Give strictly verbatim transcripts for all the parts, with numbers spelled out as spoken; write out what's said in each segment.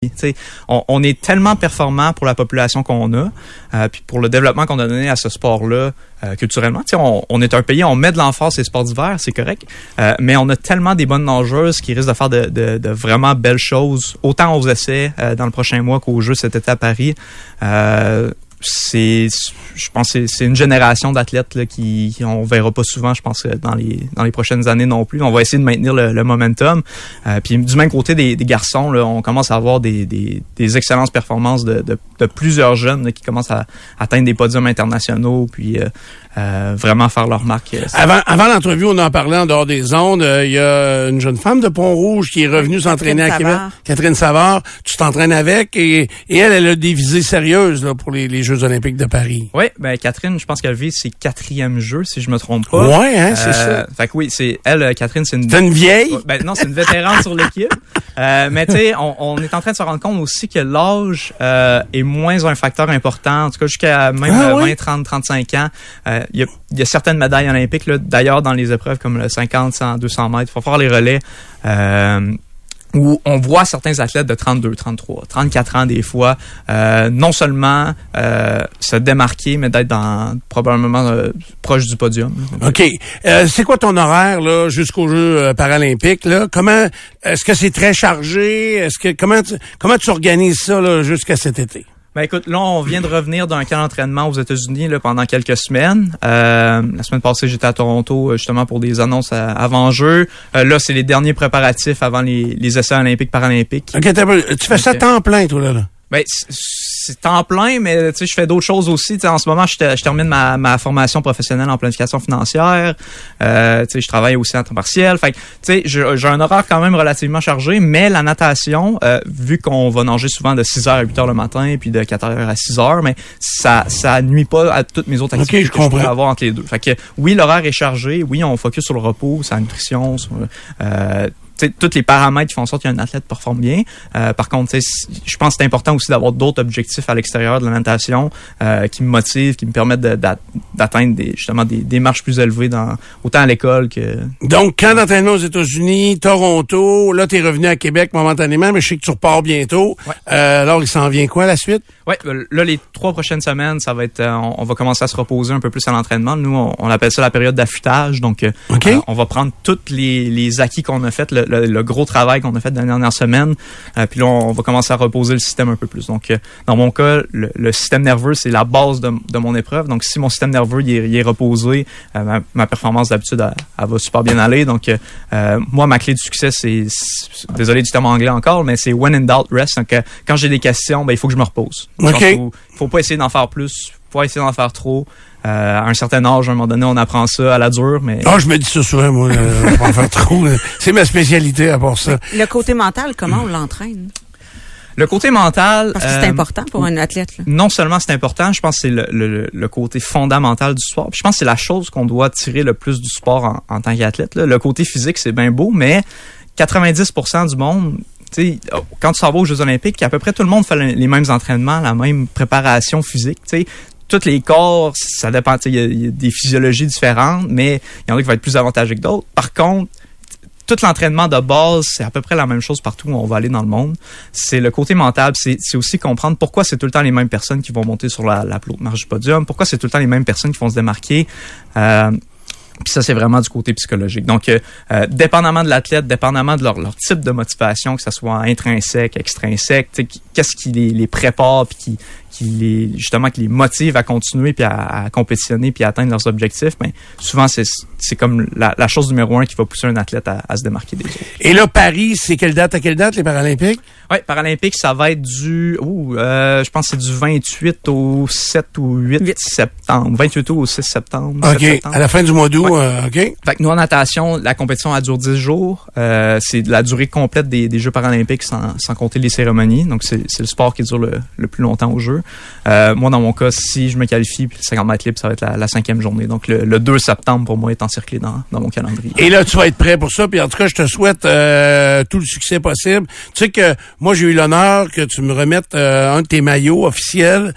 T'sais, on, on est tellement performant pour la population qu'on a, euh, puis pour le développement qu'on a donné à ce sport-là euh, culturellement. T'sais, on, on est un pays, on met de l'emphase sur les sports d'hiver, c'est correct, euh, mais on a tellement des bonnes nageuses qui risquent de faire de, de, de vraiment belles choses, autant aux essais euh, dans le prochain mois qu'aux Jeux cet été à Paris. Euh, c'est je pense que c'est une génération d'athlètes là, qui, qui on verra pas souvent, je pense, dans les dans les prochaines années non plus. On va essayer de maintenir le, le momentum. Euh, puis du même côté des, des garçons, là, on commence à avoir des, des, des excellentes performances de, de, de plusieurs jeunes là, qui commencent à, à atteindre des podiums internationaux, puis euh, euh, vraiment faire leur marque. Avant, avant l'entrevue, on en parlait en dehors des ondes. Il euh, y a une jeune femme de Pont-Rouge qui est revenue s'entraîner à Québec. Catherine Savard. Tu t'entraînes avec et, et elle, elle a des visées sérieuses là, pour les, les Jeux olympiques de Paris. Oui, ben Catherine, je pense qu'elle vise ses quatrièmes Jeux, si je me trompe pas. Oui, hein, c'est euh, ça. Fait que oui, c'est elle, Catherine, c'est une... C'est une vieille? Ben non, c'est une vétérane sur l'équipe. Euh, mais tu sais, on, on est en train de se rendre compte aussi que l'âge euh, est moins un facteur important. En tout cas, jusqu'à même ah, vingt, oui? trente, trente-cinq ans. Il euh, y, a, y a certaines médailles olympiques, là, d'ailleurs, dans les épreuves comme le cinquante, cent, deux cents mètres. Il faut faire les relais. Euh, où on voit certains athlètes de trente-deux, trente-trois, trente-quatre ans des fois, euh, non seulement euh, se démarquer, mais d'être dans probablement euh, proche du podium. OK. Euh, c'est quoi ton horaire là jusqu'aux Jeux euh, paralympiques là? Comment est-ce que c'est très chargé? Est-ce que comment tu, comment tu organises ça là jusqu'à cet été? Ben écoute, là, on vient de revenir d'un camp d'entraînement aux États-Unis là, pendant quelques semaines. Euh, la semaine passée, j'étais à Toronto justement pour des annonces à, avant jeu. Euh, là, c'est les derniers préparatifs avant les, les essais olympiques paralympiques. OK, tu fais ça temps plein, toi, là? là. Ben, c'est temps plein, mais tu sais, je fais d'autres choses aussi. Tu sais, en ce moment, je, je termine ma, ma formation professionnelle en planification financière. Euh, tu sais, je travaille aussi en temps partiel. Fait que, tu sais, j'ai un horaire quand même relativement chargé, mais la natation, euh, vu qu'on va nager souvent de six heures à huit heures le matin, puis de quatre heures à six heures, mais ça, ça nuit pas à toutes mes autres activités okay, je que je pourrais comprends. avoir entre les deux. Fait que, oui, l'horaire est chargé. Oui, on focus sur le repos, sur la nutrition, sur, euh, T'sais, tous les paramètres qui font en sorte qu'un athlète performe bien. Euh, par contre, je pense que c'est important aussi d'avoir d'autres objectifs à l'extérieur de la natation euh, qui me motivent, qui me permettent de, d'atteindre des, justement des, des marches plus élevées dans autant à l'école que... Donc, camp d'entraînement aux États-Unis, Toronto, là, t'es revenu à Québec momentanément, mais je sais que tu repars bientôt. Ouais. Euh, alors, il s'en vient quoi, la suite? Oui, là, les trois prochaines semaines, ça va être, on, on va commencer à se reposer un peu plus à l'entraînement. Nous, on, on appelle ça la période d'affûtage. Donc, okay. euh, on va prendre tous les, les acquis qu'on a fait, le, le, le gros travail qu'on a fait dans les dernières semaines. Euh, puis là, on, on va commencer à reposer le système un peu plus. Donc, euh, dans mon cas, le, le système nerveux, c'est la base de, de mon épreuve. Donc, si mon système nerveux il est, il est reposé, euh, ma, ma performance d'habitude, elle, elle va super bien aller. Donc, euh, moi, ma clé de succès, c'est, c'est désolé du terme anglais encore, mais c'est when in doubt, rest. Donc, euh, quand j'ai des questions, ben il faut que je me repose. Okay. Faut, faut pas essayer d'en faire plus, faut pas essayer d'en faire trop. Euh, à un certain âge, à un moment donné, on apprend ça à la dure, mais... Ah, je me dis ça souvent, moi, euh, pas en faire trop. C'est ma spécialité à part ça. Le côté mental, comment on l'entraîne? Le côté mental... Parce que c'est euh, important pour un athlète. Là. Non seulement c'est important, je pense que c'est le, le, le côté fondamental du sport. Puis je pense que c'est la chose qu'on doit tirer le plus du sport en, en tant qu'athlète. Là. Le côté physique, c'est bien beau, mais quatre-vingt-dix pour cent du monde... T'sais, quand tu s'en vas aux Jeux olympiques, à peu près tout le monde fait les mêmes entraînements, la même préparation physique. T'sais. Tous les corps, ça dépend. Il y, y a des physiologies différentes, mais il y en a qui vont être plus avantageux que d'autres. Par contre, tout l'entraînement de base, c'est à peu près la même chose partout où on va aller dans le monde. C'est le côté mental, c'est, c'est aussi comprendre pourquoi c'est tout le temps les mêmes personnes qui vont monter sur la, la plus haute marche du podium, pourquoi c'est tout le temps les mêmes personnes qui vont se démarquer. Euh, Puis ça, c'est vraiment du côté psychologique. Donc, euh, euh, dépendamment de l'athlète, dépendamment de leur, leur type de motivation, que ce soit intrinsèque, extrinsèque, qu'est-ce qui les, les prépare, puis qui, qui les justement qui les motive à continuer, puis à, à compétitionner, puis à atteindre leurs objectifs. Mais souvent, c'est c'est comme la, la chose numéro un qui va pousser un athlète à, à se démarquer des autres. Et là, Paris, c'est quelle date à quelle date, les Paralympiques? Oui, Paralympiques, ça va être du... Oh, euh, je pense que c'est du vingt-huit au sept ou huit septembre. vingt-huit août au six septembre. OK, septembre. À la fin du mois d'août, ouais. euh, OK. Fait que nous, en natation, la compétition, elle dure dix jours. Euh, c'est la durée complète des, des Jeux paralympiques sans, sans compter les cérémonies. Donc, c'est, c'est le sport qui dure le, le plus longtemps aux Jeux. Euh, moi, dans mon cas, si je me qualifie, puis le cinquante mètres libre, ça va être la, la cinquième journée. Donc, le, le deux septembre, pour moi, est encerclé dans, dans mon calendrier. Et là, tu vas être prêt pour ça. Puis en tout cas, je te souhaite euh, tout le succès possible. Tu sais que moi, j'ai eu l'honneur que tu me remettes euh, un de tes maillots officiels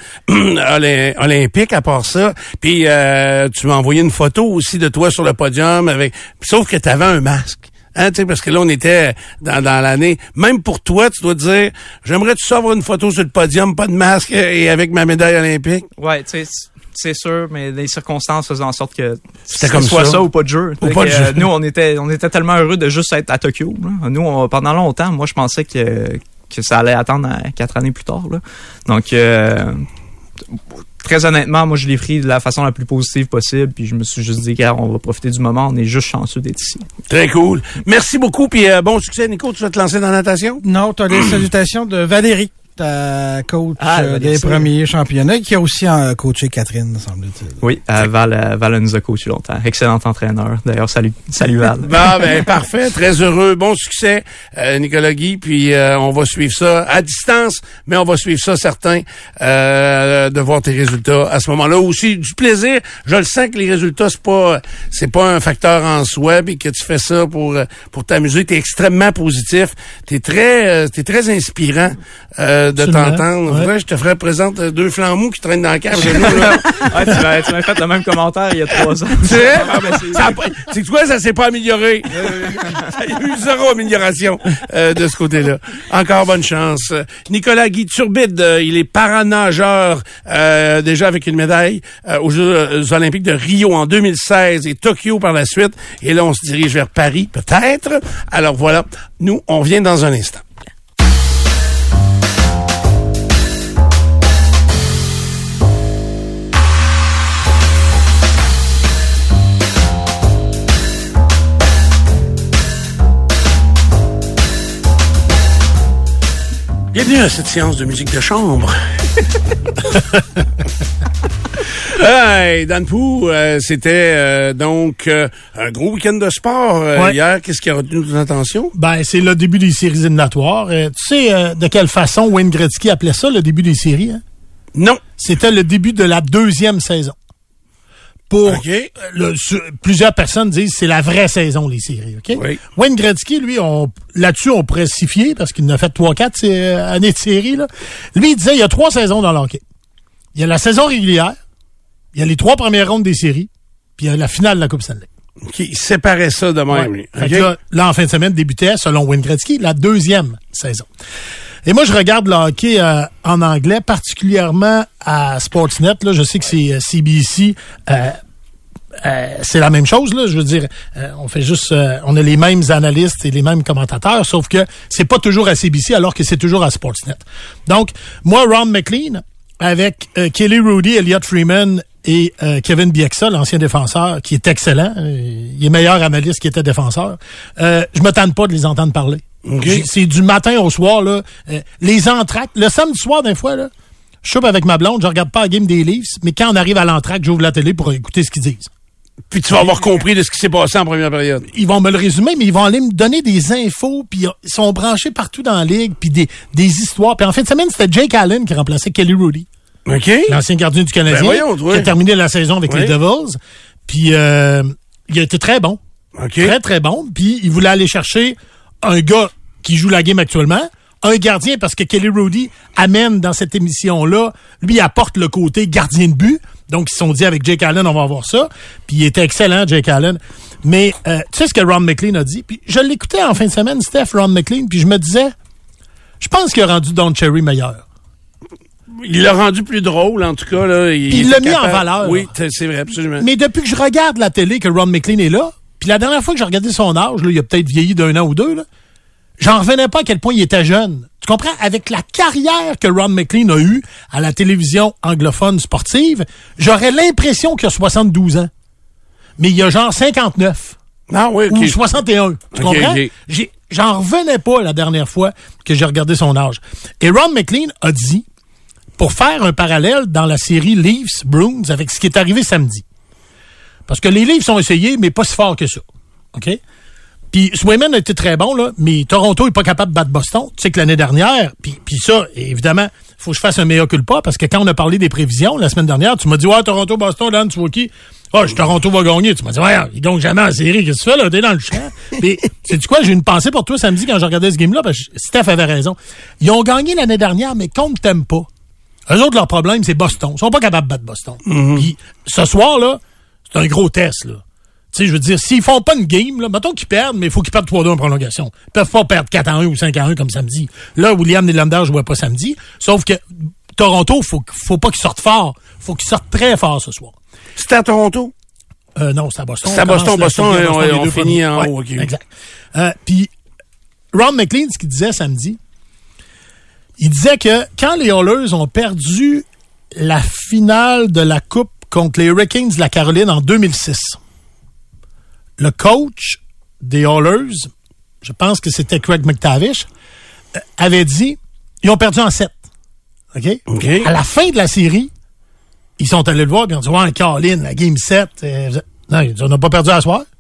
olympiques à part ça. Puis euh, tu m'as envoyé une photo aussi de toi sur le podium avec. Sauf que tu avais un masque. Hein, tu sais, parce que là, on était dans, dans l'année. Même pour toi, tu dois te dire, j'aimerais-tu avoir une photo sur le podium, pas de masque et avec ma médaille olympique? Ouais, tu sais, c'est sûr, mais les circonstances faisaient en sorte que c'était comme soit ça. ça ou pas de jeu. Ou pas de euh, jeu. Nous, on était, on était tellement heureux de juste être à Tokyo. Là. Nous, on, pendant longtemps, moi, je pensais que que ça allait attendre à quatre années plus tard. Là. Donc, euh, très honnêtement, moi, je l'ai pris de la façon la plus positive possible. Puis je me suis juste dit, gars, on va profiter du moment. On est juste chanceux d'être ici. Très cool. Merci beaucoup. Puis euh, bon succès, Nico. Tu vas te lancer dans la natation? Non, tu as des salutations de Valérie, ta coach ah, euh, des premiers championnats, qui a aussi euh, coaché Catherine, semble-t-il. Oui, euh, Val, euh, Val nous a coaché longtemps. Excellent entraîneur. D'ailleurs, salut, salut Val. Bon, ben parfait. Très heureux. Bon succès, euh, Nicolas Guy. Puis euh, on va suivre ça à distance, mais on va suivre ça, certain, euh, de voir tes résultats à ce moment-là. Aussi, du plaisir. Je le sens que les résultats, c'est pas c'est pas un facteur en soi, puis que tu fais ça pour pour t'amuser. T'es extrêmement positif. T'es très euh, t'es très inspirant. Euh, de t'entendre. Ouais. Ouais, je te ferais présenter deux flambeaux qui traînent dans la cave de nous, là. Ouais, tu m'as, tu m'as fait le même commentaire il y a trois ans. Tu sais? Ah, ben c'est, ça a, c'est quoi, ça s'est pas amélioré. Il y a eu zéro amélioration euh, de ce côté-là. Encore bonne chance. Nicolas Guy Turbide, euh, il est paranageur, euh, déjà avec une médaille euh, aux Jeux olympiques de Rio en deux mille seize et Tokyo par la suite. Et là, on se dirige vers Paris, peut-être. Alors voilà, nous, on vient dans un instant. Bienvenue à cette séance de musique de chambre. Hey, Dan Pou, euh, c'était euh, donc euh, un gros week-end de sport euh, ouais. hier. Qu'est-ce qui a retenu ton attention? Ben, c'est le début des séries éliminatoires. Euh, tu sais euh, de quelle façon Wayne Gretzky appelait ça, le début des séries? Hein? Non. C'était le début de la deuxième saison. Pour okay. le, sur, plusieurs personnes disent que c'est la vraie saison, les séries. Okay? Oui. Wayne Gretzky, lui, on, là-dessus, on pourrait s'y fier parce qu'il en a fait trois quatre euh, années de séries. Là. Lui, il disait il y a trois saisons dans l'hockey. Il y a la saison régulière, il y a les trois premières rondes des séries, puis il y a la finale de la Coupe Stanley. Qui okay. séparait ça de même. Ouais. Okay. Là, là, en fin de semaine, débutait, selon Wayne Gretzky, la deuxième saison. Et moi, je regarde le hockey euh, en anglais, particulièrement à Sportsnet. Là, je sais que c'est euh, C B C. Euh, euh, c'est la même chose. Là, je veux dire, euh, on fait juste, euh, on a les mêmes analystes et les mêmes commentateurs, sauf que c'est pas toujours à C B C, alors que c'est toujours à Sportsnet. Donc, moi, Ron McLean, avec euh, Kelly Rudy, Elliott Freeman et euh, Kevin Bieksa, l'ancien défenseur, qui est excellent, euh, il est meilleur analyste qu'il était défenseur. Euh, je me tente pas de les entendre parler. Okay. C'est du matin au soir, là. Euh, les entractes. Le samedi soir, d'un fois, là, je soupe avec ma blonde, je regarde pas la game des Leafs, mais quand on arrive à l'entracte, j'ouvre la télé pour écouter ce qu'ils disent. Puis tu vas avoir compris de ce qui s'est passé en première période. Ils vont me le résumer, mais ils vont aller me donner des infos, puis ils sont branchés partout dans la ligue, puis des, des histoires. Puis en fin de semaine, c'était Jake Allen qui remplaçait Kelly Rudy. OK. L'ancien gardien du Canadien, ben voyons, qui a terminé la saison avec oui. les Devils. Puis euh, il a été très bon. Okay. Très, très bon. Puis il voulait aller chercher un gars qui joue la game actuellement, un gardien, parce que Kelly Rudy amène dans cette émission-là, lui apporte le côté gardien de but. Donc, ils se sont dit, avec Jake Allen, on va avoir ça. Puis il était excellent, Jake Allen. Mais euh, tu sais ce que Ron McLean a dit? Puis je l'écoutais en fin de semaine, Steph, Ron McLean, puis je me disais, je pense qu'il a rendu Don Cherry meilleur. Il l'a rendu plus drôle, en tout cas. Là, il il l'a mis capable... en valeur. Oui, c'est vrai, absolument. Mais depuis que je regarde la télé, que Ron McLean est là, puis la dernière fois que j'ai regardé son âge, là, il a peut-être vieilli d'un an ou deux, là, j'en revenais pas à quel point il était jeune. Tu comprends? Avec la carrière que Ron McLean a eue à la télévision anglophone sportive, j'aurais l'impression qu'il a soixante-douze ans. Mais il a genre cinquante-neuf. Ah oui, okay. Ou soixante et un. Tu okay, comprends? Okay. J'ai, j'en revenais pas la dernière fois que j'ai regardé son âge. Et Ron McLean a dit, pour faire un parallèle dans la série Leafs-Bruins avec ce qui est arrivé samedi. Parce que les Leafs ont essayé, mais pas si fort que ça. OK? Puis Swayman a été très bon, là, mais Toronto est pas capable de battre Boston. Tu sais que l'année dernière, puis puis ça, évidemment, faut que je fasse un mea culpa, parce que quand on a parlé des prévisions la semaine dernière, tu m'as dit, ouais, Toronto, Boston, Dan, tu vois qui? Ah, oh, Toronto va gagner. Tu m'as dit, ouais, il gagne jamais en série. Qu'est-ce que tu fais, là? T'es dans le champ. Mais, sais-tu quoi? J'ai une pensée pour toi samedi quand je regardais ce game-là, parce que Steph avait raison. Ils ont gagné l'année dernière, mais contre t'aime pas. Eux autres, leur problème, c'est Boston. Ils sont pas capables de battre Boston. Mm-hmm. Puis, ce soir, là, c'est un gros test, là. Tu sais, je veux dire, s'ils font pas une game, là, mettons qu'ils perdent, mais il faut qu'ils perdent trois deux en prolongation. Ils peuvent pas perdre quatre à un ou cinq à un comme samedi. Là, William Nylander jouait pas samedi. Sauf que Toronto, faut, faut pas qu'ils sortent fort. Faut qu'ils sortent très fort ce soir. C'était à Toronto? Euh, non, c'est à Boston. C'est à Boston, Boston, Boston, on, on, on finit en haut. Ouais, exact. Euh, puis, Ron McLean, ce qu'il disait samedi, il disait que quand les Oilers ont perdu la finale de la Coupe contre les Hurricanes de la Caroline en deux mille six, le coach des Oilers, je pense que c'était Craig McTavish, avait dit, ils ont perdu en sept. OK? Okay. À la fin de la série, ils sont allés le voir et ils ont dit, ouais, Caroline, la game sept, euh, non, ils disent, on n'a pas perdu à soir.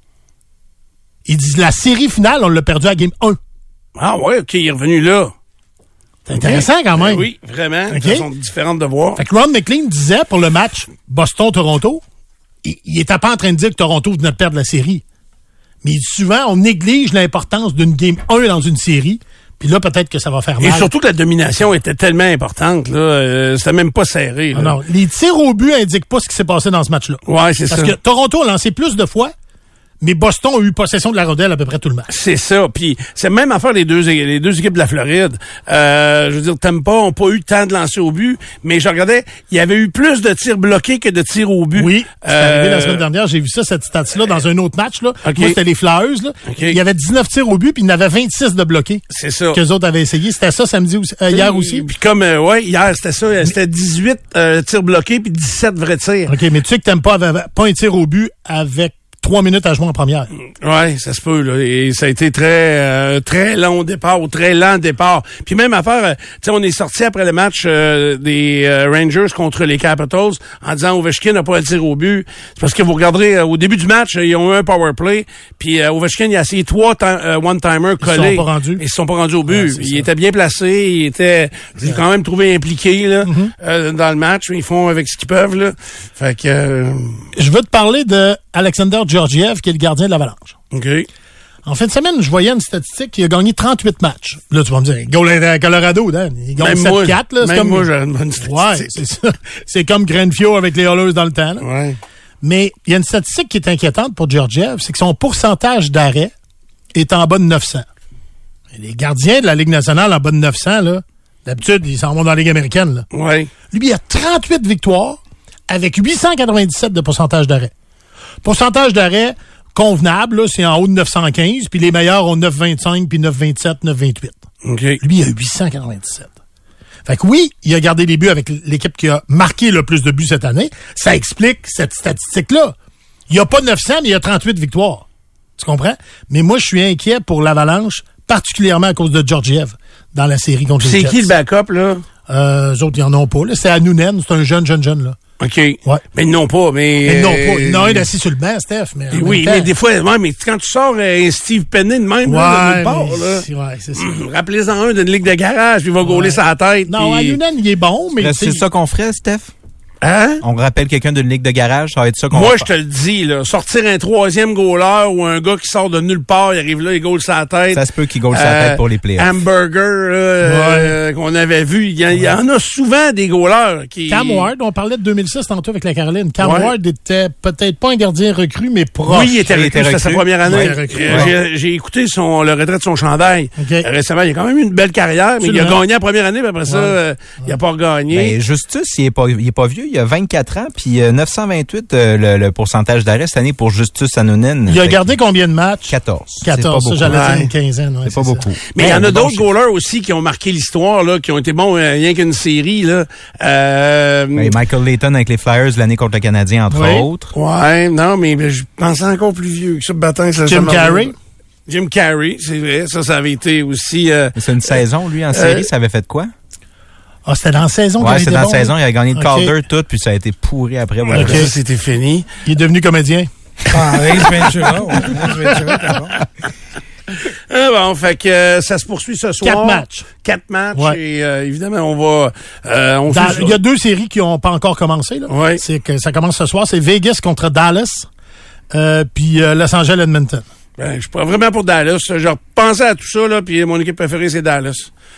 Ils disent, la série finale, on l'a perdu à game un. Ah ouais, OK, il est revenu là. C'est intéressant okay. quand même. Ben oui, vraiment. Okay. Elles sont différentes de voir. Fait que Ron McLean disait pour le match Boston-Toronto, il, il était pas en train de dire que Toronto venait de perdre la série. Mais souvent, on néglige l'importance d'une game un dans une série. Puis là, peut-être que ça va faire mal. Et surtout que la domination était tellement importante. Là, euh, c'était même pas serré. Là. Non, non, les tirs au but indiquent pas ce qui s'est passé dans ce match-là. Ouais, c'est ça. Parce que Toronto a lancé plus de fois, mais Boston a eu possession de la rondelle à peu près tout le match. C'est ça. Puis c'est même affaire les deux les deux équipes de la Floride. Euh, je veux dire, Tampa ont pas eu le temps de lancer au but, mais je regardais, il y avait eu plus de tirs bloqués que de tirs au but. Oui, c'est euh... arrivé la semaine dernière. J'ai vu ça, cette stat-là, dans un autre match. Là. Okay. Moi, c'était les Flyers. Là. Okay. Il y avait dix-neuf tirs au but, puis il y en avait vingt-six de bloqués. C'est ça. Qu'eux autres avaient essayé. C'était ça samedi aussi, euh, hier aussi. Puis comme, euh, ouais, hier, c'était ça. C'était dix-huit euh, tirs bloqués, puis dix-sept vrais tirs. OK, mais tu sais que Tampa avait pas un tir au but avec trois minutes à jouer en première. Ouais, ça se peut, là. Et ça a été très, euh, très long départ, ou très lent départ. Puis même affaire, euh, tu sais, on est sorti après le match euh, des euh, Rangers contre les Capitals en disant Ovechkin n'a pas à tirer au but. C'est parce que vous regarderez, euh, au début du match, euh, ils ont eu un power play, puis euh, Ovechkin, il a essayé trois euh, one-timers collés. Ils sont pas rendus. Ils se sont pas rendus au but. Ouais, il ça. était bien placé, il était, j'ai quand même trouvé impliqué, là, mm-hmm. euh, dans le match. Ils font avec ce qu'ils peuvent, là. Fait que... Euh... Je veux te parler de Alexander Georgiev, qui est le gardien de l'Avalanche. OK. En fin de semaine, je voyais une statistique qui a gagné trente-huit matchs. Là, tu vas me dire, goal à Colorado, Dan. Il gagne sept quatre, là. Même comme... moi, j'ai une bonne statistique. Ouais, c'est ça. C'est comme Grenfio avec les Oilers dans le temps, là. Ouais. Mais il y a une statistique qui est inquiétante pour Georgiev, c'est que son pourcentage d'arrêt est en bas de neuf cents. Et les gardiens de la Ligue nationale en bas de neuf cents, là, d'habitude, ils s'en vont dans la Ligue américaine, là. Ouais. Lui, il a trente-huit victoires avec huit cent quatre-vingt-dix-sept de pourcentage d'arrêt. Pourcentage d'arrêt convenable, là, c'est en haut de neuf cent quinze, puis les meilleurs ont neuf vingt-cinq, puis neuf vingt-sept, neuf vingt-huit. Okay. Lui, il a huit cent quatre-vingt-dix-sept. Fait que oui, il a gardé les buts avec l'équipe qui a marqué le plus de buts cette année. Ça explique cette statistique-là. Il n'y a pas neuf cents, mais il y a trente-huit victoires. Tu comprends? Mais moi, je suis inquiet pour l'Avalanche, particulièrement à cause de Georgiev dans la série contre les Jets. C'est qui le backup, là? Euh, eux autres, ils en ont pas. Là. C'est Hanonen, c'est un jeune, jeune, jeune, là. OK. Ouais. Mais ils n'ont pas, mais... Mais non, pas. Il y en a un assis sur le banc, Steph. Mais oui, mais des fois, ouais, mais quand tu sors euh, un Steve Penney de même, ouais, là, de nulle part, mais, là. Ouais, c'est ça. Rappelez-en un d'une ligue de garage, puis il va gauler ouais. sa tête. Non, puis... Hanonen, il est bon, mais... Là, c'est ça qu'on ferait, Steph? Hein? On rappelle quelqu'un d'une ligue de garage, ça va être ça qu'on Moi, va je te le dis, là, sortir un troisième goaler ou un gars qui sort de nulle part, il arrive là, il goal sa tête. Ça se peut qu'il goal sa euh, tête pour les playoffs. Hamburger, là, euh, ouais. qu'on avait vu, il y, ouais. y en a souvent des goalers qui... Cam Ward, on parlait de deux mille six tantôt avec la Caroline. Cam ouais. Ward était peut-être pas un gardien recru, mais proche. Oui, il était recru, c'était sa première année. Ouais, recru, euh, ouais. j'ai, j'ai écouté son, le retrait de son chandail. Okay. Récemment, il a quand même eu une belle carrière, mais Absolument. il a gagné la première année, puis après ouais. ça, euh, ouais. il a pas regagné. Ben, Justus, il est pas, il est pas vieux, il a vingt-quatre ans. Puis euh, neuf cent vingt-huit, euh, le, le pourcentage d'arrêt cette année pour Justus Hanonen. Il a gardé combien de matchs? quatorze. quatorze, ça, j'allais ouais. dire une quinzaine. Ouais, c'est, c'est pas ça. beaucoup. Mais il y en a d'autres goalers aussi qui ont marqué l'histoire, là, qui ont été bons euh, rien qu'une série. Là. Euh, ben, Michael Layton avec les Flyers l'année contre le Canadien, entre oui. autres. Ouais, non, mais, mais je pensais encore plus vieux que ça. Battant, ça Jim Carrey. Jim Carrey, c'est vrai. Ça, ça avait été aussi... Euh, c'est une euh, saison, lui, en série, euh, ça avait fait quoi? Ah, c'était dans la saison. Ouais, c'était dans la bon, saison. Il a gagné le okay. Calder tout, puis ça a été pourri après. Voilà. Okay. Ça, c'était fini. Il est devenu comédien. Ah, Ace Ventura. Ace Ventura, c'est bon. Ah bon, fait que euh, ça se poursuit ce soir. Quatre matchs. Quatre matchs. Ouais. Et euh, évidemment, on va... Euh, on Dans, fait il y a deux séries qui n'ont pas encore commencé. Là. Ouais. C'est que ça commence ce soir. C'est Vegas contre Dallas, euh, puis euh, Los Angeles Edmonton. Ben, je suis pas vraiment pour Dallas. Je repensais à tout ça, là, puis mon équipe préférée, c'est Dallas.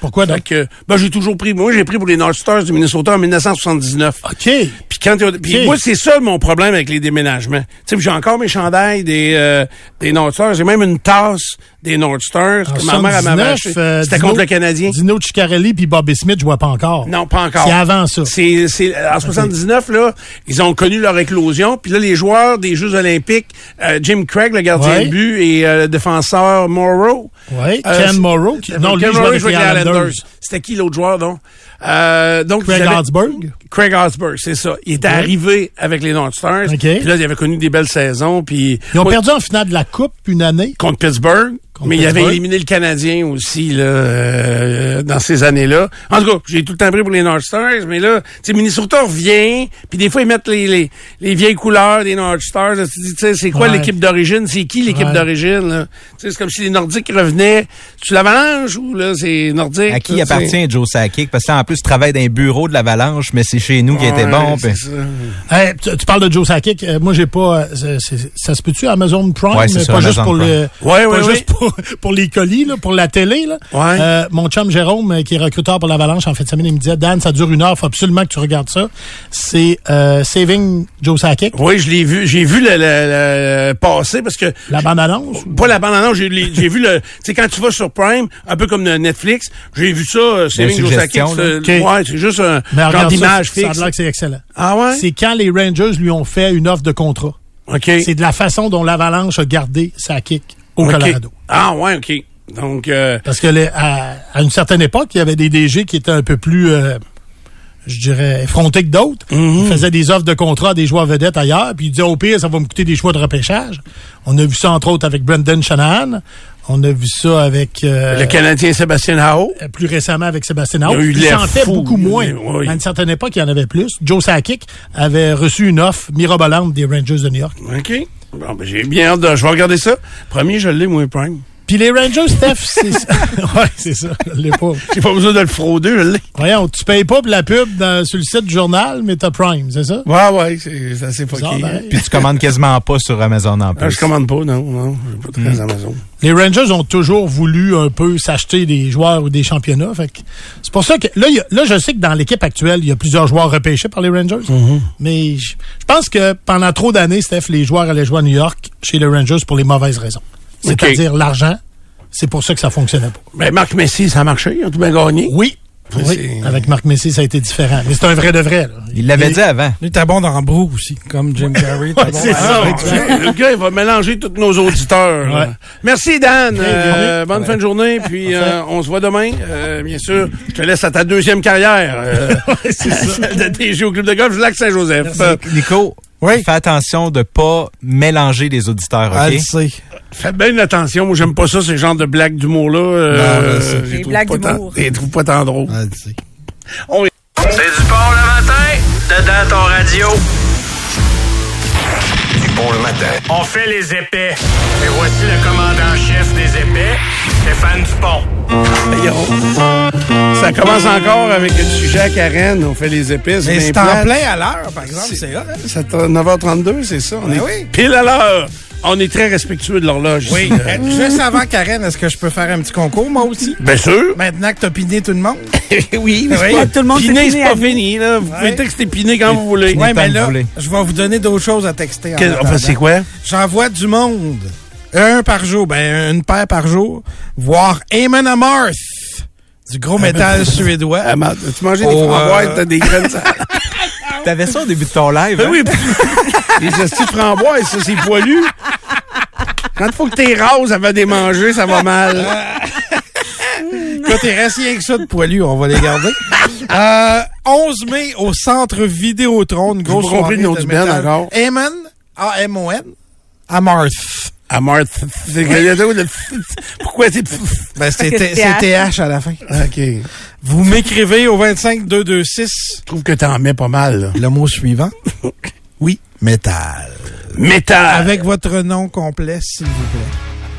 Pourquoi donc? Que, ben, j'ai toujours pris, moi, j'ai pris pour les North Stars du Minnesota en dix-neuf cent soixante-dix-neuf. OK. Puis quand puis okay. moi, c'est ça mon problème avec les déménagements. Tu sais, j'ai encore mes chandails des, euh, des North Stars. J'ai même une tasse des North Stars que ma mère m'avait acheté. Euh, C'était Dino, contre le Canadien. Dino Ciccarelli puis Bobby Smith, je vois pas encore. Non, pas encore. C'est avant ça. C'est, c'est, en soixante-dix-neuf, là, ils ont connu leur éclosion. Puis là, les joueurs des Jeux olympiques, euh, Jim Craig, le gardien ouais. de but, et euh, le défenseur Morrow. Oui, euh, Ken Morrow. Qui, non, lui, jouait avec les Islanders. C'était qui l'autre joueur, donc? Euh, donc Craig Osberg. Craig Osberg, c'est ça. Il était ouais. arrivé avec les North Stars. Okay. Puis là, il avait connu des belles saisons. Puis ils ont ouais, perdu en finale de la Coupe une année. Contre Pittsburgh. Contre mais Pittsburgh. Il avait éliminé le Canadien aussi là euh, dans ces années-là. En tout cas, j'ai tout le temps pris pour les North Stars, mais là, tu sais, Minnesota revient, puis des fois ils mettent les, les, les vieilles couleurs des North Stars. Tu dis, tu sais, c'est quoi ouais. l'équipe d'origine? C'est qui l'équipe ouais. d'origine? Là? Tu sais, c'est comme si les Nordiques revenaient. Tu l'Avalanche ou là, c'est Nordique? À qui là, appartient c'est... Joe Sakic? Parce que là, en plus, tu travailles dans un bureau de l'Avalanche, mais c'est chez nous qui ouais, était bon. Pis... Hey, tu, tu parles de Joe Sakic. Euh, moi, j'ai pas. C'est, c'est, ça se peut-tu Amazon Prime? Ouais, c'est pas juste Amazon pour Prime. le. Ouais, ouais, pas ouais. juste pour, pour les colis, là, pour la télé. Là. Ouais. Euh, mon chum Jérôme, qui est recruteur pour l'Avalanche en fin de semaine, il me disait, Dan, ça dure une heure, faut absolument que tu regardes ça. C'est euh, Saving Joe Sakic. Oui, je l'ai vu. J'ai vu le, le, le passer parce que. La bande-annonce? Pas la bande-annonce. J'ai, j'ai vu le. Tu sais, quand tu vas sur Prime, un peu comme Netflix, j'ai vu ça, euh, Saving Joe Sakic. Okay. Ouais, c'est juste un Mais genre d'image ça, fixe. Ça a l'air que c'est excellent. Ah ouais? C'est quand les Rangers lui ont fait une offre de contrat. OK. C'est de la façon dont l'Avalanche a gardé Sakic au okay. Colorado. Ah ouais, OK. Donc euh... Parce que les, à, à une certaine époque, il y avait des D G qui étaient un peu plus, euh, je dirais, effrontés que d'autres. Mm-hmm. Ils faisaient des offres de contrat à des joueurs vedettes ailleurs, puis ils disaient au pire, ça va me coûter des choix de repêchage. On a vu ça entre autres avec Brendan Shanahan. On a vu ça avec... Euh, le Canadien Sébastien Aho. Plus récemment avec Sébastien Aho. Il, a eu il s'en fait beaucoup moins. Oui. À une certaine époque, il y en avait plus. Joe Sakic avait reçu une offre mirobolante des Rangers de New York. OK. Bon, ben, j'ai bien hâte de... Je vais regarder ça. Premier, je l'ai, moi, Prime. Puis les Rangers, Steph, c'est ça. Ouais, c'est ça. Je l'ai pas. J'ai pas besoin de le frauder, je l'ai. Voyons, tu payes pas pour la pub dans, sur le site du journal, mais t'as Prime, c'est ça? Ouais, ouais, c'est, c'est assez fucké. Ben... Puis tu commandes quasiment pas sur Amazon en plus. Ah, je commande pas, non, non. J'ai pas de mmh. Amazon. Les Rangers ont toujours voulu un peu s'acheter des joueurs ou des championnats. Fait que c'est pour ça que là, y a, là, je sais que dans l'équipe actuelle, il y a plusieurs joueurs repêchés par les Rangers. Mmh. Mais je pense que pendant trop d'années, Steph, les joueurs allaient jouer à New York chez les Rangers pour les mauvaises raisons. C'est-à-dire okay. l'argent. C'est pour ça que ça fonctionnait pas. Ben, Marc Messier, ça a marché. Ils ont tout bien gagné. Oui. Oui. C'est... Avec Marc Messier, ça a été différent. Mais c'est un vrai de vrai, là. Il l'avait il, dit avant. Il était bon dans Brou aussi, comme Jim Carrey. Ouais, bon c'est ça. Le gars, il va mélanger tous nos auditeurs. Ouais. Merci, Dan. Okay, euh, bonne ouais. fin de journée. Puis, euh, on se voit demain. Euh, bien sûr, je te laisse à ta deuxième carrière. Euh, c'est ça. De T G au Club de golf Lac-Saint-Joseph. Euh, Nico. Oui. Fais attention de pas mélanger les auditeurs, OK? Ah, je sais. Faites bien attention. Moi, j'aime pas ça, ces genres de blagues d'humour-là. Euh, non, les blagues d'humour. Je les trouve pas tant drôles. Ah, je sais. On... C'est du bon le matin, dedans ton radio. Du bon le matin. On fait les épais. Et voici le commandant-chef des épais, Stéphane Dupont. Ça commence encore avec le sujet à Karen. On fait les épais. Mais c'est en plein à l'heure, par exemple. C'est, c'est, hein? c'est neuf heures trente-deux, c'est ça. On ben est oui. Pile à l'heure. On est très respectueux de l'horloge. Oui. Euh, juste avant, Karen, est-ce que je peux faire un petit concours, moi aussi? Bien sûr. Maintenant que t'as piné tout le monde? oui. oui. Pas tout le monde piné, c'est pas fini. Là. Vous ouais. pouvez texter piné quand vous voulez. Oui, mais là, je vais vous donner d'autres choses à texter. Quel, enfin, c'est quoi? J'envoie du monde. Un par jour. Ben, une paire par jour. Voir Amon Amarth. Du gros métal suédois. Amand, tu mangeais des framboises, euh... t'as des graines. T'avais ça au début de ton live, ben hein? Oui, les hosties de framboises, ça, c'est poilu. Quand il faut que t'es rase avant de les manger, ça va mal. Quand il reste rien que ça de poilu, on va les garder. euh, onze mai, au Centre Vidéotron, une grosse soirée de du ben encore. Amon, A M O N, Amarth. Amarth. Pourquoi c'est... Ben, c'est, t- c'est T H à la fin. OK. Vous m'écrivez au vingt-cinq deux deux six. Je trouve que t'en mets pas mal, là. Le mot suivant. Oui. Métal. Métal. Avec votre nom complet, s'il vous plaît.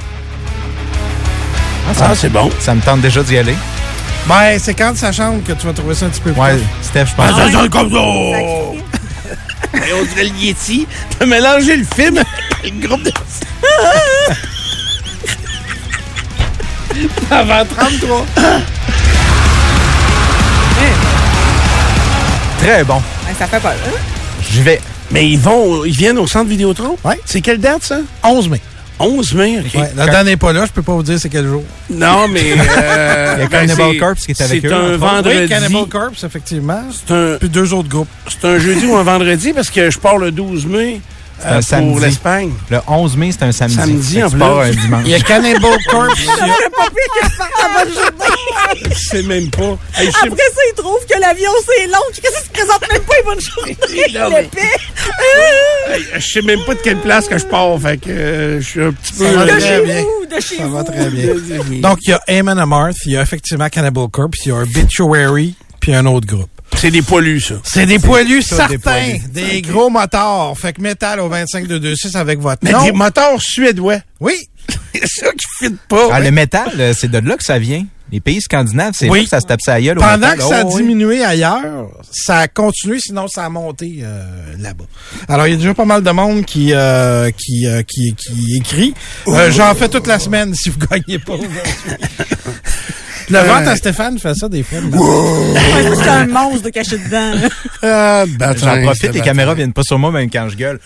Ah, ça, ah, c'est bon. Ça me tente déjà d'y aller. Ben, c'est quand ça chante que tu vas trouver ça un petit peu plus. Ouais, Steph, je pense. Ah, ça chante comme ça! Et on dirait le Yeti. T'as mélangé le film avec le groupe de... Avant trente-trois. très bon. Ouais, ça fait pas. Hein? J'y vais. Mais ils vont, ils viennent au centre Vidéotron? Ouais. C'est quelle date, ça? onze mai. onze mai, OK. Ouais, la date n'est pas là, je peux pas vous dire c'est quel jour. Non, mais... Euh, Il y a Cannibal Corpse qui est avec eux. C'est un vendredi. Oui, Cannibal Corpse, effectivement. C'est un, Puis deux autres groupes. c'est un jeudi ou un vendredi, parce que je pars le douze mai C'est un euh, samedi. pour l'Espagne. Le onze mai, c'est un samedi. Samedi, Fait que en tu plus. pars un dimanche. Il y a Cannibal Corpse. il y a- pas pire que je parte à bonne journée. Je sais même pas. Hey, je sais- Après ça, ils trouvent que l'avion, c'est long. Qu'est-ce qu'ils se présentent même pas une bonne journée? Non, mais- L'épée. hey, je sais même pas de quelle place que je pars, fait que euh, je suis un petit peu... Ça va De très chez bien. vous, de chez Ça vous. va très bien. Donc, il y a Amon Amarth, il y a effectivement Cannibal Corpse, il y a Obituary, puis un autre groupe. C'est des poilus, ça. C'est des poilus ça, certains, des poilus. des gros motards. Fait que métal au vingt-cinq deux deux six avec votre Mais nom. des moteurs suédois. Oui, C'est ça qui fit pas. Ah, ouais. le métal, euh, c'est de là que ça vient. Les pays scandinaves, c'est Oui. là que ça se tape sa gueule au pendant métal. que ça a Oh, oui. diminué ailleurs, ça a continué, sinon ça a monté euh, là-bas. Alors, il y a déjà pas mal de monde qui euh, qui, euh, qui, qui écrit. Euh, J'en fais toute la semaine si vous gagnez pas aujourd'hui. Le vente à Stéphane fait ça des fois. Ouais, c'est un monstre de caché dedans. là. Ah, ben, J'en tiens, profite, c'est les ben, caméras viennent pas sur moi même quand je gueule.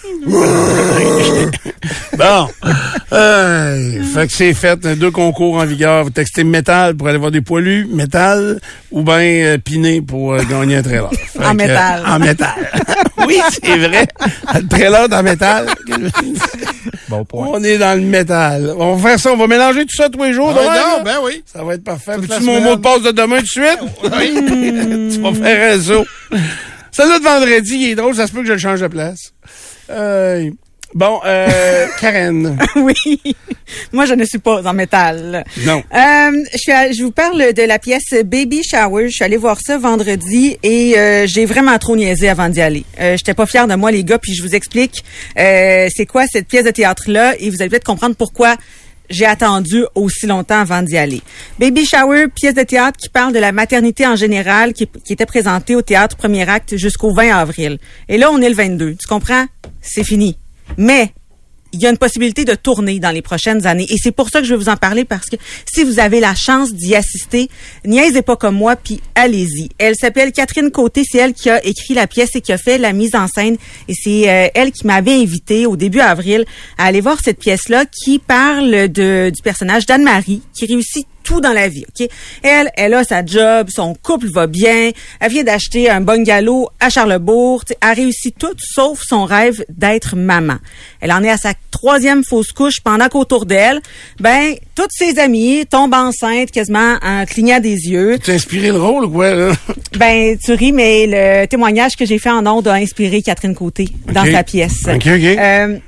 Bon. Euh, fait que c'est fait. Deux concours en vigueur. Vous textez métal pour aller voir des poilus, métal, ou bien euh, piné pour euh, gagner un trailer. Fait En que, métal. euh, en métal. Oui, c'est vrai. Le trailer dans métal. Bon point. On est dans le métal. On va faire ça. On va mélanger tout ça tous les jours. Ouais, demain, non, là? ben oui. Ça va être parfait. Toute Veux-tu la mon semaine. mot de passe de demain tout de suite? Oui. Tu vas faire un saut. Celle-là de vendredi, il est drôle. Ça se peut que je le change de place. Euh, bon, euh, Karen. Oui. Moi, je ne suis pas en métal. Non. Euh, je, suis à- je vous parle de la pièce Baby Shower. Je suis allée voir ça vendredi et euh, j'ai vraiment trop niaisé avant d'y aller. Euh, J'étais pas fière de moi, les gars, puis je vous explique euh, c'est quoi cette pièce de théâtre-là et vous allez peut-être comprendre pourquoi j'ai attendu aussi longtemps avant d'y aller. Baby Shower, pièce de théâtre qui parle de la maternité en général, qui, qui était présentée au théâtre premier acte jusqu'au vingt avril. Et là, on est le vingt-deux. Tu comprends? C'est fini. Mais il y a une possibilité de tourner dans les prochaines années. Et c'est pour ça que je vais vous en parler, parce que si vous avez la chance d'y assister, niaisez pas comme moi, puis allez-y. Elle s'appelle Catherine Côté, c'est elle qui a écrit la pièce et qui a fait la mise en scène. Et c'est euh, elle qui m'avait invité au début avril à aller voir cette pièce-là qui parle de, du personnage d'Anne-Marie, qui réussit tout dans la vie, OK? Elle, elle a sa job, son couple va bien, elle vient d'acheter un bungalow à Charlesbourg, t'sais, elle réussit tout sauf son rêve d'être maman. Elle en est à sa troisième fausse couche pendant qu'autour d'elle, ben, toutes ses amies tombent enceintes quasiment en clignant des yeux. Tu as inspiré le rôle ou quoi, là? Ben, tu ris, mais le témoignage que j'ai fait en ondes a inspiré Catherine Côté dans OK. sa pièce. OK, OK. Euh,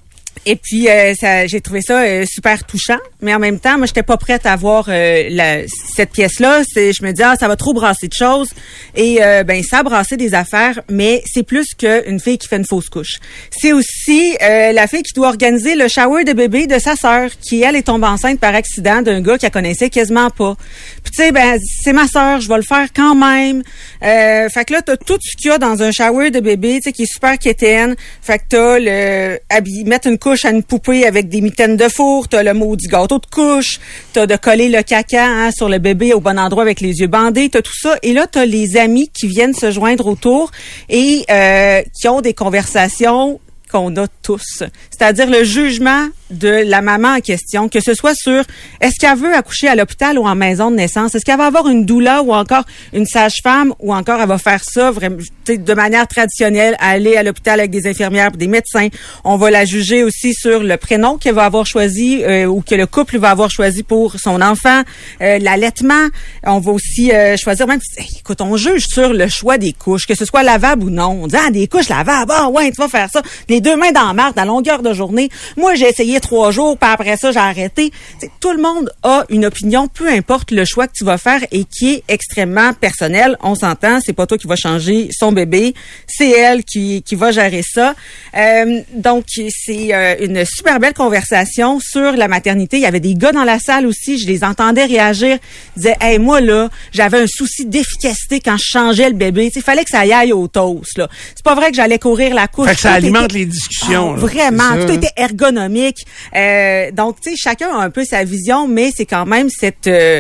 Et puis, euh, ça, j'ai trouvé ça euh, super touchant, mais en même temps, moi, j'étais pas prête à voir euh, la, cette pièce-là. C'est, je me dis, ah, ça va trop brasser de choses. Et euh, ben, ça a brassé des affaires, mais c'est plus qu'une fille qui fait une fausse couche. C'est aussi euh, la fille qui doit organiser le shower de bébé de sa sœur, qui, elle, est tombée enceinte par accident d'un gars qu'elle connaissait quasiment pas. Puis, tu sais, ben, c'est ma sœur, je vais le faire quand même. Euh, fait que là, t'as tout ce qu'il y a dans un shower de bébé, tu sais, qui est super quétaine. Fait que t'as le habiller, mettre une couche à une poupée avec des mitaines de four, t'as le maudit gâteau de couche, t'as de coller le caca hein, sur le bébé au bon endroit avec les yeux bandés, t'as tout ça. Et là, t'as les amis qui viennent se joindre autour et euh, qui ont des conversations qu'on a tous. C'est-à-dire le jugement de la maman en question, que ce soit sur est-ce qu'elle veut accoucher à l'hôpital ou en maison de naissance, est-ce qu'elle va avoir une doula ou encore une sage-femme ou encore elle va faire ça vraiment de manière traditionnelle, aller à l'hôpital avec des infirmières et des médecins. On va la juger aussi sur le prénom qu'elle va avoir choisi euh, ou que le couple va avoir choisi pour son enfant, euh, l'allaitement. On va aussi euh, choisir même, hey, écoute, on juge sur le choix des couches, que ce soit lavable ou non. On dit, ah, des couches lavables, ah ouais, tu vas faire ça. Les deux mains dans la marde à longueur de journée. Moi, j'ai essayé trois jours, puis après ça, j'ai arrêté. T'sais, tout le monde a une opinion, peu importe le choix que tu vas faire et qui est extrêmement personnel. On s'entend, c'est pas toi qui va changer son bébé, c'est elle qui, qui va gérer ça. Euh, donc, c'est euh, une super belle conversation sur la maternité. Il y avait des gars dans la salle aussi, je les entendais réagir. Ils disaient, hey, moi, là, j'avais un souci d'efficacité quand je changeais le bébé. Il fallait que ça y aille au toast, là. C'est pas vrai que j'allais courir la couche. Fait que ça Tout alimente était... les discussions. Oh, là. vraiment, C'est ça, tout hein? était ergonomique. Euh, donc, tu sais, chacun a un peu sa vision, mais c'est quand même cette... Euh,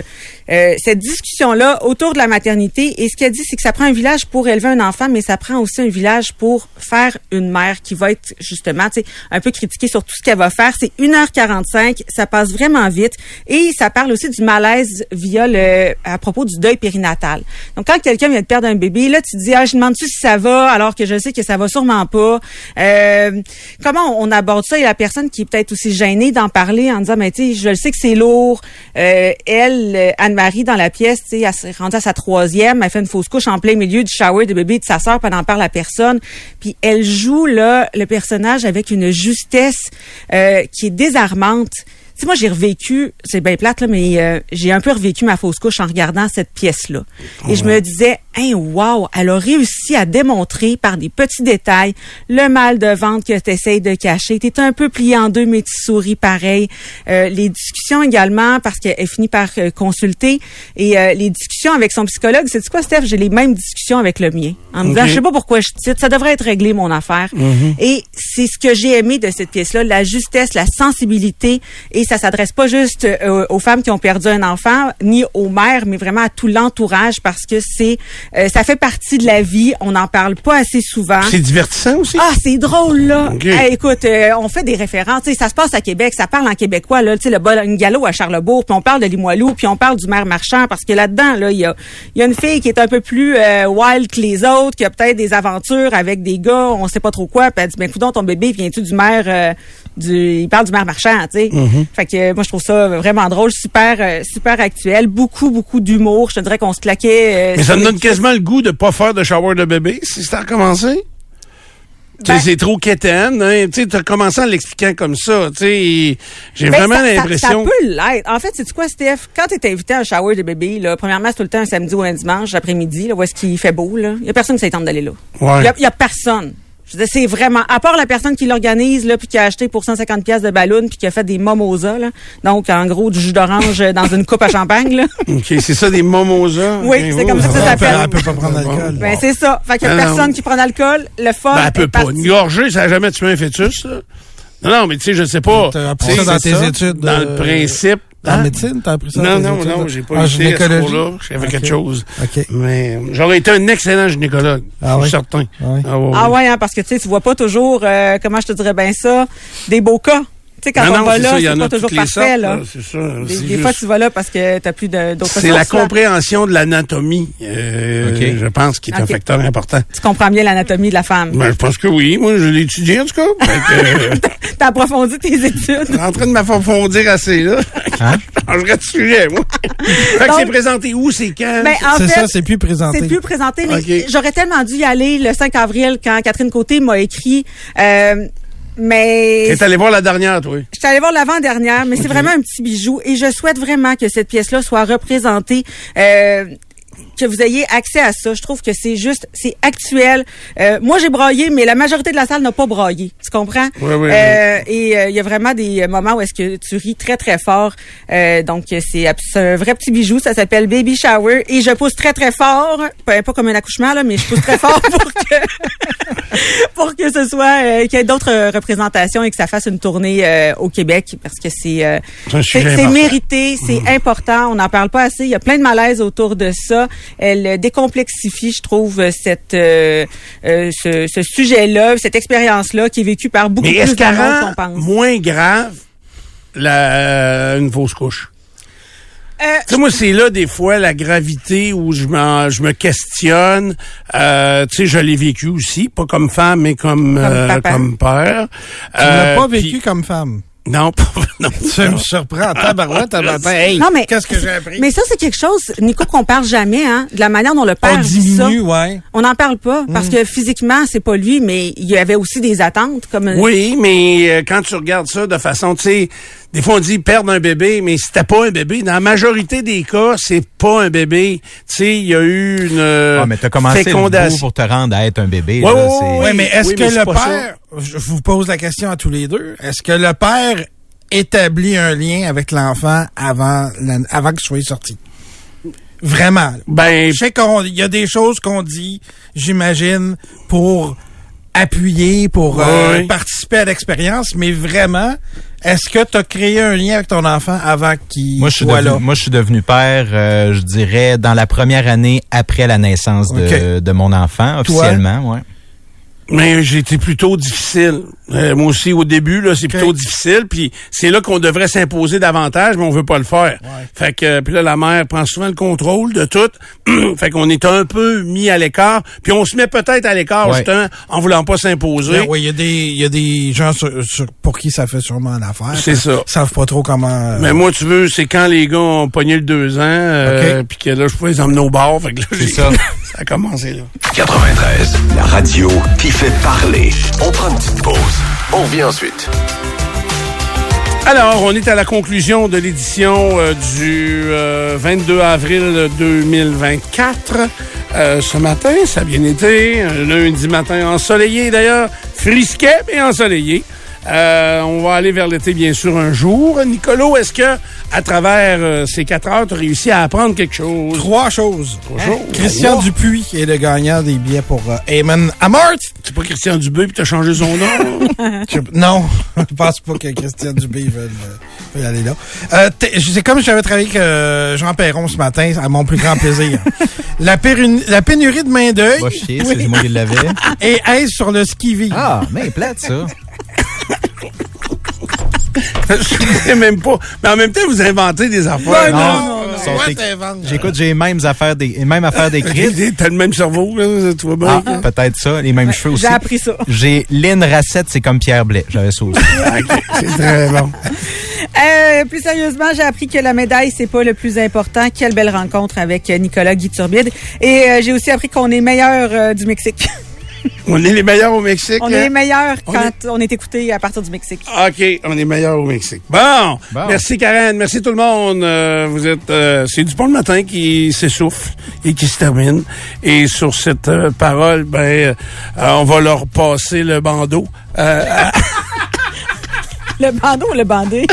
euh, cette discussion-là autour de la maternité. Et ce qu'elle dit, c'est que ça prend un village pour élever un enfant, mais ça prend aussi un village pour faire une mère qui va être justement, tu sais, un peu critiquée sur tout ce qu'elle va faire. C'est une heure quarante-cinq, ça passe vraiment vite. Et ça parle aussi du malaise via le, à propos du deuil périnatal. Donc, quand quelqu'un vient de perdre un bébé, là, tu te dis, ah, je demande-tu si ça va, alors que je sais que ça va sûrement pas. Euh, comment on aborde ça? Il y a la personne qui est peut-être aussi gênée d'en parler en disant, mais tu sais, je le sais que c'est lourd. Euh, elle, Anne-Marie, dans la pièce, tu sais, elle s'est rendue à sa troisième, elle fait une fausse couche en plein milieu du shower de bébé de sa sœur, puis elle en parle à personne. Puis elle joue, là, le personnage avec une justesse euh, qui est désarmante. Tu sais, moi, j'ai revécu, c'est bien plate, là, mais euh, j'ai un peu revécu ma fausse couche en regardant cette pièce-là. Oh, et je ouais. me disais, hein, wow, elle a réussi à démontrer par des petits détails le mal de ventre que tu essayes de cacher. T'es un peu plié en deux, mais tu souris pareil. Euh, les discussions également, parce qu'elle finit par euh, consulter. Et euh, les discussions avec son psychologue, c'est quoi, Steph? J'ai les mêmes discussions avec le mien. En me okay. disant, je sais pas pourquoi je cite, ça devrait être réglé, mon affaire. Mm-hmm. Et c'est ce que j'ai aimé de cette pièce-là, la justesse, la sensibilité. Et ça s'adresse pas juste euh, aux femmes qui ont perdu un enfant, ni aux mères, mais vraiment à tout l'entourage, parce que c'est euh, ça fait partie de la vie. On n'en parle pas assez souvent. C'est divertissant aussi? Ah, c'est drôle, là. Okay. Hey, écoute, euh, on fait des références. T'sais, ça se passe à Québec, ça parle en québécois, là, tu sais, le bol galop à Charlebourg, puis on parle de Limoilou, puis on parle du maire Marchand, parce que là-dedans, là, il y a, y a une fille qui est un peu plus euh, wild que les autres, qui a peut-être des aventures avec des gars, on sait pas trop quoi, puis elle dit, ben, coudonc, ton bébé, viens-tu du maire, euh, du, il parle du maire Marchand, tu sais. Mm-hmm. Fait que euh, moi, je trouve ça vraiment drôle, super, euh, super actuel, beaucoup, beaucoup d'humour. Je te dirais qu'on se claquait. Euh, Mais ça me donne quasiment le goût de pas faire de shower de bébé, si ça a commencé. Ben, c'est trop quétaine, hein. Tu sais, t'as commencé en l'expliquant comme ça, tu sais. J'ai ben vraiment ça, l'impression. Ça, ça peut l'être. En fait, c'est quoi, Steph? Quand t'es invité à un shower de bébé, là, premièrement, c'est tout le temps un samedi ou un dimanche, l'après-midi, là, où est-ce qu'il fait beau, là. Il y a personne qui s'attend d'aller là. Ouais. Il y a, y a personne. Je veux dire, c'est vraiment, à part la personne qui l'organise, là, puis qui a acheté pour cent cinquante piastres de ballon, puis qui a fait des mimosas, là. Donc, en gros, du jus d'orange dans une coupe à champagne, là. OK, c'est ça, des mimosas? Oui, okay, c'est oh, comme ça que ça s'appelle. Elle peut pas prendre d'alcool. Ben, c'est ça. Fait qu'il y a ah, personne non. qui prend d'alcool. Le fun. Ben, elle peut pas. Une gorgée, ça a jamais tué un fœtus, là. Non, non, mais tu sais, je sais pas. T'as appris ça dans tes ça, études. Dans le principe. En hein? médecine, t'as appris ça? Non, non, non, non, j'ai pas ah, été à ce cours-là. J'avais okay. quelque chose. OK. Mais j'aurais été un excellent gynécologue. Ah, je suis oui? certain. Ah oui, ah, ouais, ah ouais, hein, parce que tu sais, tu vois pas toujours, euh, comment je te dirais bien ça, des beaux cas. Tu sais, quand non, on non, va là, ça, c'est pas toujours parfait, sortes, là. là. C'est ça. Des, c'est des juste... fois, tu vas là parce que t'as plus de, d'autres C'est la compréhension de l'anatomie, euh, okay. je pense, qui est okay. un facteur important. Tu comprends bien l'anatomie de la femme. Ben, je pense que oui. Moi, je l'ai étudié, en tout cas. euh... T'as approfondi tes études. Je suis en train de m'approfondir assez, là. Hein? Je changerais de sujet, moi. Fait que c'est présenté où, c'est quand? Ben, en c'est fait, ça, c'est plus présenté. C'est plus présenté, mais okay. j'aurais tellement dû y aller le cinq avril quand Catherine Côté m'a écrit, euh, mais... T'es allé voir la dernière, toi? J'étais allée voir l'avant-dernière, mais okay. c'est vraiment un petit bijou et je souhaite vraiment que cette pièce-là soit représentée, euh, que vous ayez accès à ça. Je trouve que c'est juste, c'est actuel. Euh, moi, j'ai braillé, mais la majorité de la salle n'a pas braillé. Tu comprends? Oui, oui, euh, oui. Et il euh, y a vraiment des moments où est-ce que tu ris très, très fort. Euh, donc, c'est, c'est un vrai petit bijou. Ça s'appelle Baby Shower. Et je pousse très, très fort. Pas, pas comme un accouchement, là, mais je pousse très fort pour que pour que ce soit, euh, qu'il y ait d'autres représentations et que ça fasse une tournée euh, au Québec. Parce que c'est, euh, c'est, c'est, c'est mérité, c'est mmh. important. On n'en parle pas assez. Il y a plein de malaise autour de ça. Elle décomplexifie, je trouve, cette euh, euh, ce, ce sujet-là, cette expérience-là qui est vécue par beaucoup Mais plus de monde qu'on pense. Moins grave la euh, une fausse couche. Euh, tu sais, moi, c'est là, des fois, la gravité où je, m'en, je me questionne. Euh, tu sais, je l'ai vécu aussi, pas comme femme, mais comme, comme, euh, comme père. Tu euh, l'as pas vécu puis, comme femme? Non, pas, non. Tu me surprends. Tabarouette, tabarouette. Hey, non, mais, qu'est-ce que j'ai appris? Mais ça, c'est quelque chose, Nico, qu'on parle jamais, hein, de la manière dont le père on diminue, ça. Ouais. On n'en parle pas, parce mm. que physiquement, c'est pas lui, mais il y avait aussi des attentes. Comme Oui, mais euh, quand tu regardes ça de façon, tu sais, des fois on dit perdre un bébé, mais c'était pas un bébé. Dans la majorité des cas, c'est pas un bébé. Tu sais, il y a eu une euh, ah, mais t'as commencé fécondation. Le pour te rendre à être un bébé. Ouais, là, ouais, c'est... Oui, mais est-ce oui, que mais le père, je vous pose la question à tous les deux, est-ce que le père établit un lien avec l'enfant avant, la, avant que soit sorti? Vraiment. Ben, je sais qu'il y a des choses qu'on dit, j'imagine, pour appuyer, pour Ouais, euh, oui. participer à l'expérience, mais vraiment, est-ce que tu as créé un lien avec ton enfant avant qu'il Moi, je suis soit devenu, là? moi, je suis devenu père, euh, je dirais, dans la première année après la naissance de, Ok. de mon enfant, officiellement, ouais. Mais j'ai été plutôt difficile. Euh, moi aussi, au début, là, c'est plutôt difficile. Puis c'est là qu'on devrait s'imposer davantage, mais on veut pas le faire. Ouais. Fait que puis là, la mère prend souvent le contrôle de tout. Fait qu'on est un peu mis à l'écart. Puis on se met peut-être à l'écart, Ouais. justement, en voulant pas s'imposer. Ben oui, il y a des, il y a des gens sur, sur- pour qui ça fait sûrement l'affaire. C'est ça. Ils savent pas trop comment. euh, Mais moi, tu veux, c'est quand les gars ont pogné le deux ans, euh, Ok. puis que là, je pouvais les emmener au bar. Fait que là, j'ai- ça. ça a commencé là. quatre-vingt-treize, la radio qui fait parler. On prend une petite pause. On revient ensuite. Alors, on est à la conclusion de l'édition euh, du euh, vingt-deux avril deux mille vingt-quatre. Euh, ce matin, ça a bien été. Un lundi matin ensoleillé, d'ailleurs. Frisquet, mais ensoleillé. Euh, on va aller vers l'été, bien sûr, un jour. Nicolo, est-ce que, à travers euh, ces quatre heures, tu as réussi à apprendre quelque chose? Trois choses. Trois choses. Christian Trois. Dupuis est le gagnant des billets pour euh, Eamon Amart. C'est pas Christian Dubé, puis t'as changé son nom? Je- non, je pense pas que Christian Dubé veuille, euh, veuille aller là. Euh, t'es- c'est comme j'avais travaillé avec euh, Jean Perron ce matin, à mon plus grand plaisir. La, péru- la pénurie de main-d'œil Va chier, c'est moi qui l'avais. et aise sur le ski-vide. Ah, mais plate, ça. Je sais même pas. Mais en même temps, vous inventez des affaires. non, non, non, non. non. Sont Ouais, éc- t'inventes. J'écoute, j'ai les mêmes affaires des, les mêmes affaires d'écrites. T'as le même cerveau, là, tu vois bien. Ah, peut-être ça, les mêmes cheveux aussi. J'ai appris ça. J'ai Lynn Racette, c'est comme Pierre Blais. J'avais ça aussi. C'est très bon. Euh, plus sérieusement, j'ai appris que la médaille, c'est pas le plus important. Quelle belle rencontre avec euh, Nicolas Guiturbide. Et euh, j'ai aussi appris qu'on est meilleurs euh, du Mexique. On est les meilleurs au Mexique. On hein? est les meilleurs On quand on est écouté à partir du Mexique. OK, on est meilleurs au Mexique. Bon, Bon. merci Karen, merci tout le monde. Euh, vous êtes, euh, c'est du bon le matin qui s'essouffle et qui se termine. Et sur cette euh, parole, ben, euh, on va leur passer le bandeau. Euh, à- Le bandeau ou le bandé?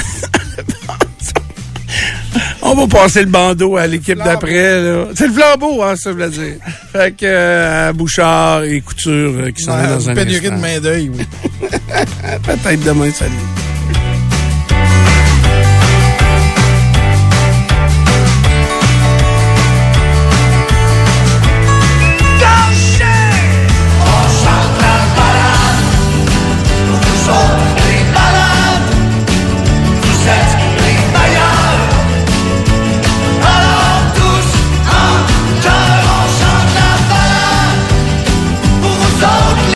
on va passer le bandeau à l'équipe d'après. là. C'est le flambeau, hein, ça veut dire. Fait que euh, à Bouchard et Couture euh, qui s'en Ouais, est dans un pénurie instant. de main-d'œil, oui. Peut-être demain, salut.